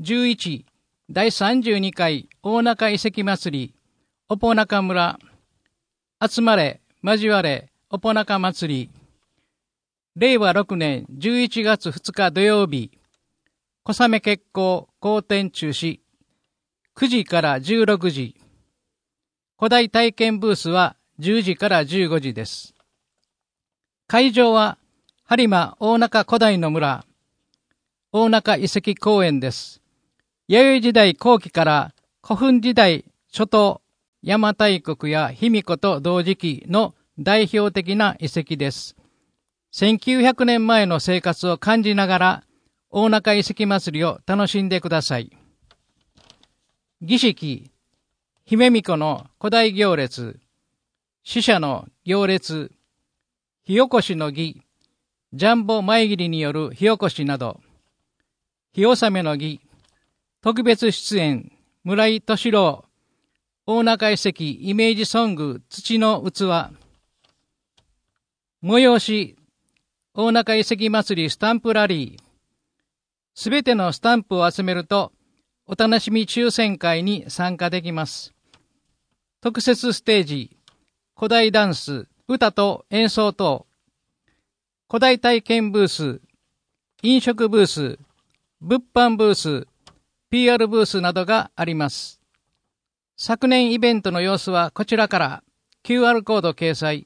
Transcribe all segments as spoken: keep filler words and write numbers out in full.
じゅういちだいさんじゅうにかい大中遺跡祭りオポナカ村集まれ交われオポナカ祭りれいわろくねんじゅういちがつふつか土曜日小雨決行好天中止くじからじゅうろくじ古代体験ブースはじゅうじからじゅうごじです。会場は播磨大中古代の村大中遺跡公園です。弥生時代後期から古墳時代初頭邪馬台国や卑弥呼と同時期の代表的な遺跡です。せんきゅうひゃくねんまえの生活を感じながら大中遺跡祭りを楽しんでください。儀式、姫巫女の古代行列、死者の行列、火起こしの儀、ジャンボ前切りによる火起こしなど、火納めの儀、特別出演、村井敏郎、大中遺跡イメージソング、土の器、催し、大中遺跡祭りスタンプラリー、すべてのスタンプを集めると、お楽しみ抽選会に参加できます。特設ステージ、古代ダンス、歌と演奏等、古代体験ブース、飲食ブース、物販ブース、ピーアール ブースなどがあります。昨年イベントの様子はこちらから キューアール コード掲載。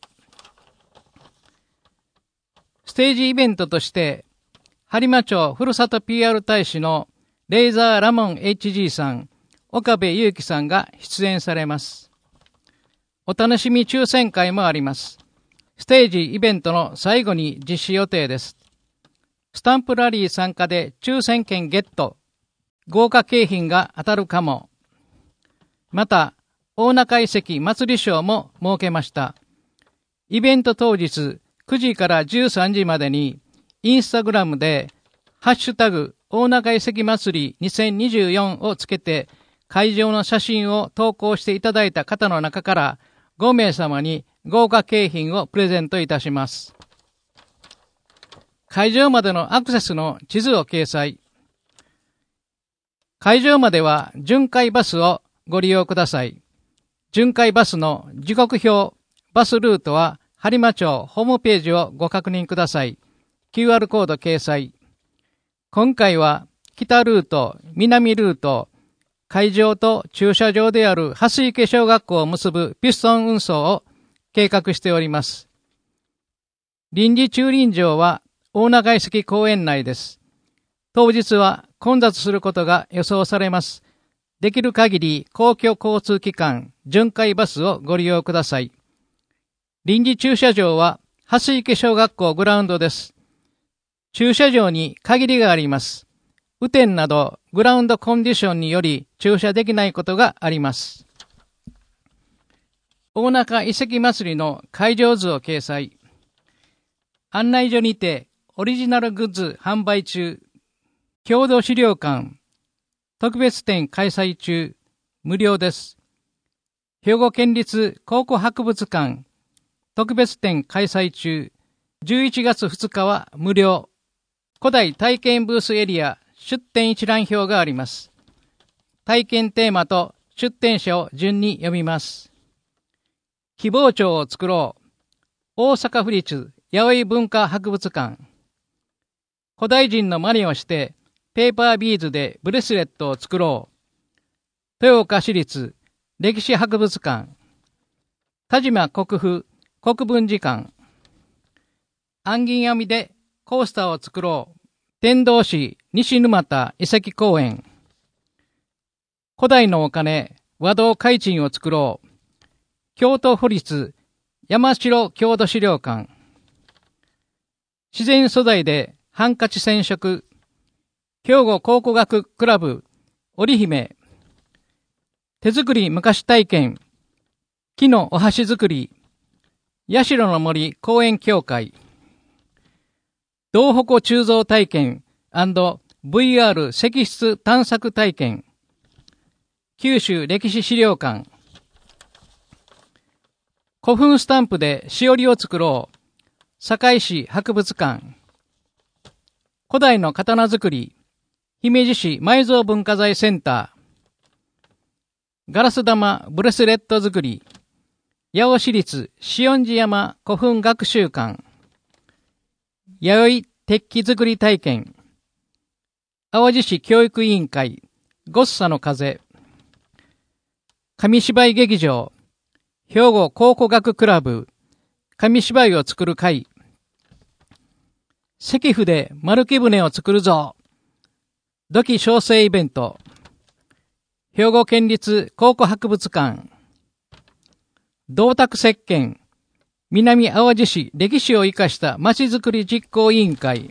ステージイベントとして、播磨町ふるさと ピーアール 大使のレイザーラモン エイチジー さん、岡部祐樹さんが出演されます。お楽しみ抽選会もあります。ステージイベントの最後に実施予定です。スタンプラリー参加で抽選券ゲット、豪華景品が当たるかも。また、大中遺跡祭り賞も設けました。イベント当日くじからじゅうさんじまでに、インスタグラムで、ハッシュタグ、大中遺跡祭りにせんにじゅうよんをつけて、会場の写真を投稿していただいた方の中から、ごめいさまに豪華景品をプレゼントいたします。会場までのアクセスの地図を掲載。会場までは巡回バスをご利用ください。巡回バスの時刻表、バスルートは播磨町ホームページをご確認ください。キューアール コード掲載。今回は北ルート、南ルート、会場と駐車場である蓮池小学校を結ぶピストン運送を計画しております。臨時駐輪場は大中遺跡公園内です。当日は混雑することが予想されます。できる限り公共交通機関、巡回バスをご利用ください。臨時駐車場は蓮池小学校グラウンドです。駐車場に限りがあります。雨天などグラウンドコンディションにより駐車できないことがあります。大中遺跡祭りの会場図を掲載。案内所にてオリジナルグッズ販売中。郷土資料館。特別展開催中。無料です。兵庫県立考古博物館。特別展開催中。じゅういちがつふつかは無料。古代体験ブースエリア出展一覧表があります。体験テーマと出展者を順に読みます。希望町を作ろう。大阪府立弥生文化博物館。古代人の真似をしてペーパービーズでブレスレットを作ろう。豊岡市立歴史博物館。田島国府国分寺館。暗銀編みでコースターを作ろう。天童市西沼田遺跡公園。古代のお金和銅開珍を作ろう。京都府立山城郷土資料館。自然素材でハンカチ染色。兵庫考古学クラブ織姫。手作り昔体験。木のお箸作り。社の森公園協会。道鉾鋳造体験 &ブイアール 石室探索体験。九州歴史資料館。古墳スタンプでしおりを作ろう。堺市博物館。古代の刀作り。 姫路市埋蔵文化財センター、ガラス玉ブレスレット作り、八尾市立紫音寺山古墳学習館、弥生鉄器作り体験、淡路市教育委員会、ゴッサの風、紙芝居劇場、兵庫考古学クラブ、紙芝居を作る会、石符で丸木舟を作るぞ、土器小生イベント、兵庫県立考古博物館、銅鐸石鹸、南淡路市歴史を生かしたまちづくり実行委員会、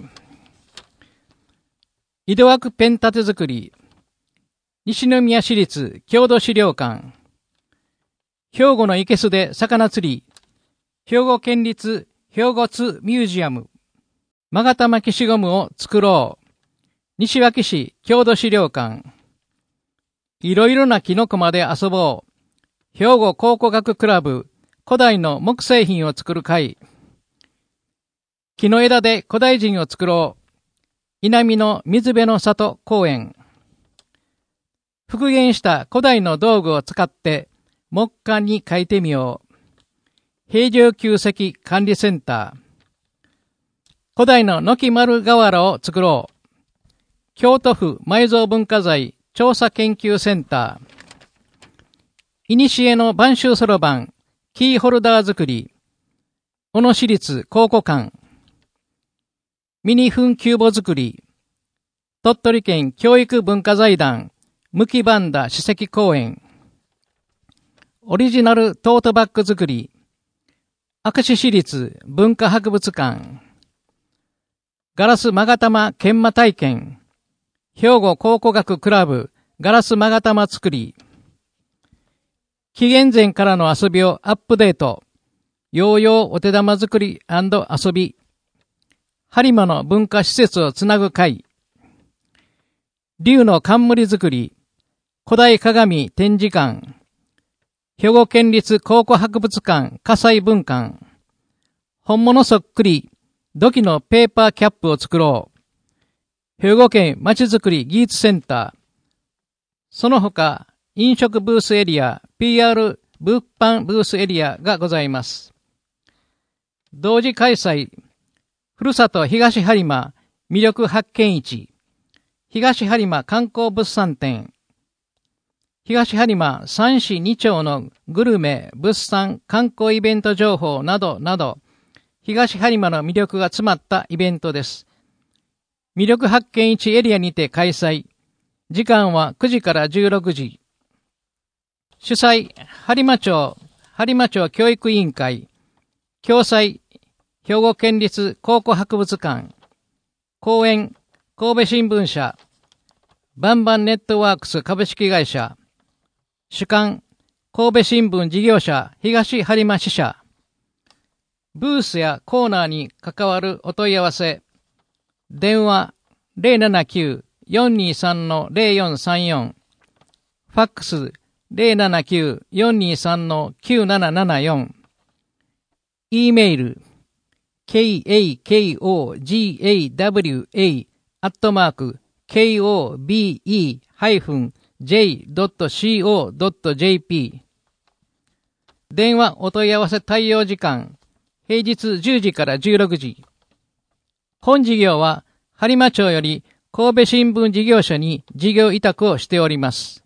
井戸枠ペン立て作り、西宮市立郷土資料館、兵庫の生けすで魚釣り、兵庫県立兵庫津ミュージアム、勾玉消しゴムを作ろう、西脇市郷土資料館、いろいろなキノコまで遊ぼう、兵庫考古学クラブ、古代の木製品を作る会、木の枝で古代人を作ろう、稲見の水辺の里公園、復元した古代の道具を使って木簡に書いてみよう、平城宮跡管理センター、古代の軒丸瓦を作ろう、京都府埋蔵文化財調査研究センター、いにしえの播州そろばん、キーホルダー作り、小野市立考古館、ミニ墳丘墓作り、鳥取県教育文化財団、向きバンダ史跡公園、オリジナルトートバッグ作り、明石市立文化博物館、ガラス勾玉研磨体験、兵庫考古学クラブガラス勾玉作り、紀元前からの遊びをアップデート、ヨーヨーお手玉作り&遊び、播磨の文化施設をつなぐ会、竜の冠作り、古代鏡展示館、兵庫県立考古博物館火災文館、本物そっくり土器のペーパーキャップを作ろう、兵庫県まちづくり技術センター、その他飲食ブースエリア、ピーアール 物販ブースエリアがございます。同時開催、ふるさと東播磨魅力発見市、東播磨観光物産展、東播磨三市二町のグルメ、物産、観光イベント情報などなど、東播磨の魅力が詰まったイベントです。魅力発見市エリアにて開催。時間はくじからじゅうろくじ。主催、播磨町、播磨町教育委員会。共催、兵庫県立考古博物館。講演、神戸新聞社。バンバンネットワークス株式会社。主幹、神戸新聞事業者東播磨支社。ブースやコーナーに関わるお問い合わせ。電話 ゼロななきゅう よんにさん ゼロよんさんよん。ファックス ゼロななきゅう よんにさん きゅうななななよん。E メール ケーエーケーオージーエーダブリューエー アットマーク ケーオービーイー ジェイ ドット シーオー ドット ジェーピー。電話お問い合わせ対応時間、平日じゅうじからじゅうろくじ。本事業は播磨町より神戸新聞事業所に事業委託をしております。